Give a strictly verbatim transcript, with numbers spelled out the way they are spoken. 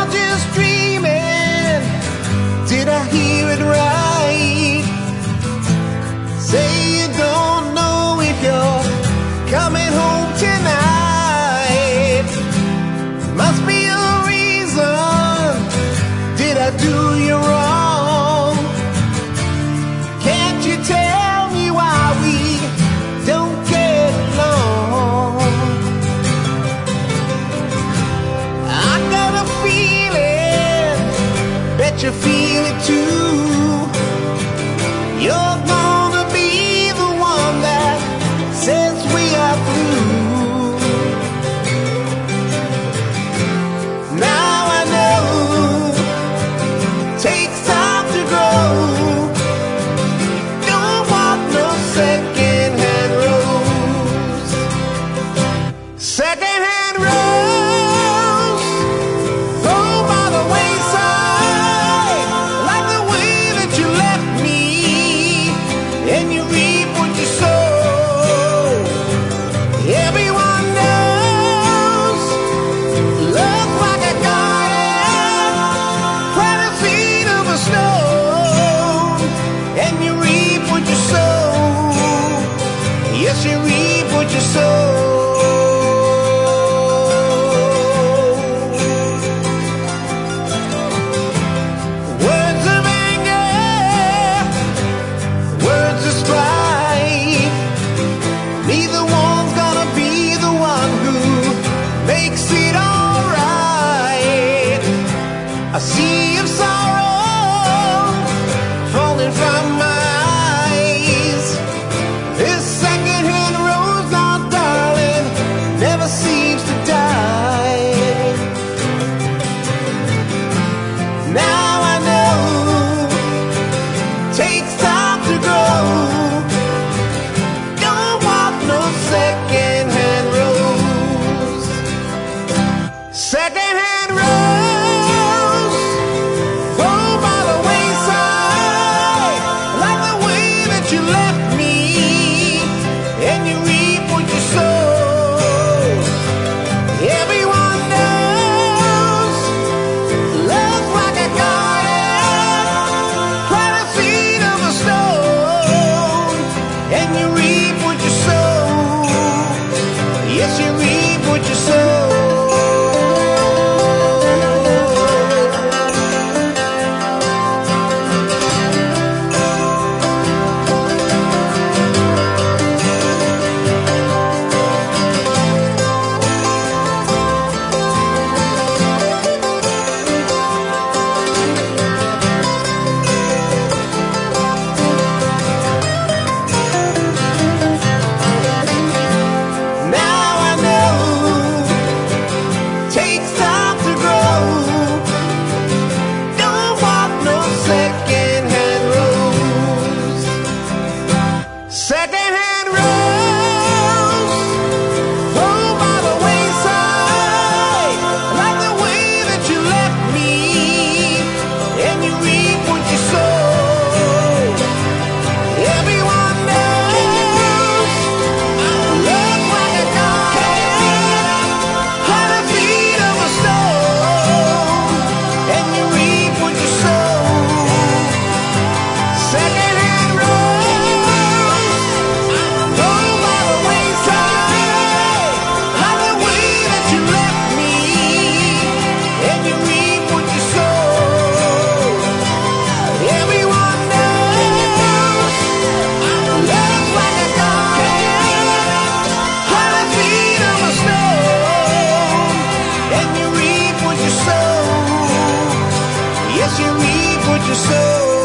just dreaming? Did I hear it right? Say you don't know if you're coming home tonight. Must be a reason. Did I do you wrong? Can't you tell me why we don't get along? I got a feeling, bet you feel it too. You're gonna be the one that says we are through. Now I know takes time to grow. Don't want no second-hand rose. Second-hand rose, throw by the wayside, like the way that you left me, and you reap what you sow. Everyone knows love's like a garden, plant a seed of a stone, and you reap what you sow. Yes, you reap what you sow. Words of anger, words of strife, neither one's gonna be the one who makes it alright. A sea of sorrow falling from my eyes. This second-hand rose, now darling, never seems to die. Now I know takes time to grow. Don't want no second-hand rose. Second-hand rose, throw by the wayside, like the way that you left me, and you reap what you sow. Everyone knows love's like a garden, plant a seed of a stone, and you reap what you sow. Yes, you reap what you sow. Now I know takes time to grow. Don't want no second-hand rose. Second-hand rose, throw by the wayside, like the way that you left me, and you reap what you sow. Everyone knows love's like a garden, plant a seed of a stone, and you reap what you sow. Second-hand rose, throw by the wayside, like the way that you left me, and you reap what you sow. Everyone knows love's like a garden, plant a seed of a stone, and you reap what you sow. Yes, you reap what you sow.